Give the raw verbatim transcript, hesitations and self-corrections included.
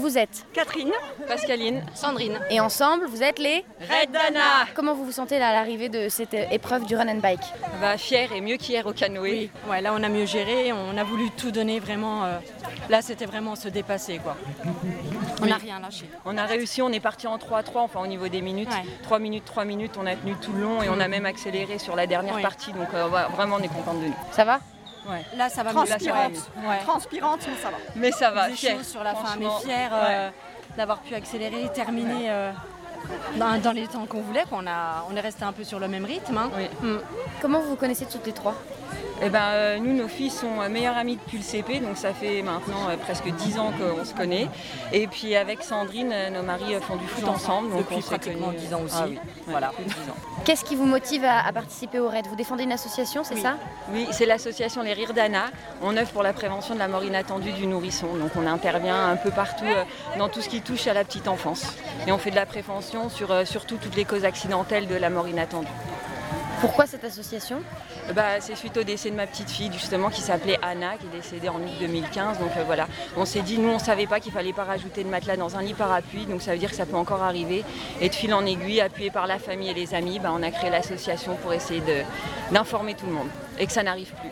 Vous êtes Catherine, Pascaline, Sandrine. et ensemble, vous êtes les Red Dana. Comment vous vous sentez là, à l'arrivée de cette épreuve du run and bike? Bah, fière et mieux qu'hier au canoë. Oui, ouais, là on a mieux géré, on a voulu tout donner vraiment. Euh, là c'était vraiment se dépasser quoi. On n'a Oui. rien lâché. On a réussi, on est parti en trois trois, enfin au niveau des minutes. Ouais. trois minutes, trois minutes, on a tenu tout le long et on a même accéléré sur la dernière Oui. partie. Donc euh, ouais, vraiment on est content de nous. Ça va? Ouais. Là ça va mieux. Là, ça va mieux. Ouais. Transpirante, mais ça va. Mais ça va, Faisait fière. chaud sur la fin, mais Franchement, fière euh, d'avoir pu accélérer, terminer euh, dans, dans les temps qu'on voulait. On, a, on est resté un peu sur le même rythme. Hein. Oui. Mm. Comment vous vous connaissez toutes les trois? Eh ben, euh, nous, nos filles sont euh, meilleures amies depuis le C P, donc ça fait maintenant euh, presque dix ans qu'on se connaît. Et puis avec Sandrine, euh, nos maris euh, font du foot ensemble. Donc Depuis on s'est pratiquement connus, dix ans aussi. Ah oui, Voilà. plus de dix ans. Qu'est-ce qui vous motive à, à participer au raid? Vous défendez une association, c'est Oui. ça? Oui, c'est l'association Les Rires d'Anna. On œuvre pour la prévention de la mort inattendue du nourrisson. Donc on intervient un peu partout euh, dans tout ce qui touche à la petite enfance. Et on fait de la prévention sur euh, surtout toutes les causes accidentelles de la mort inattendue. Pourquoi cette association? Bah, c'est suite au décès de ma petite fille justement qui s'appelait Anna, qui est décédée en août deux mille quinze. Donc euh, voilà, on s'est dit, nous on savait pas qu'il fallait pas rajouter de matelas dans un lit parapluie, donc ça veut dire que ça peut encore arriver. Et de fil en aiguille, appuyé par la famille et les amis, bah, on a créé l'association pour essayer de, d'informer tout le monde et que ça n'arrive plus.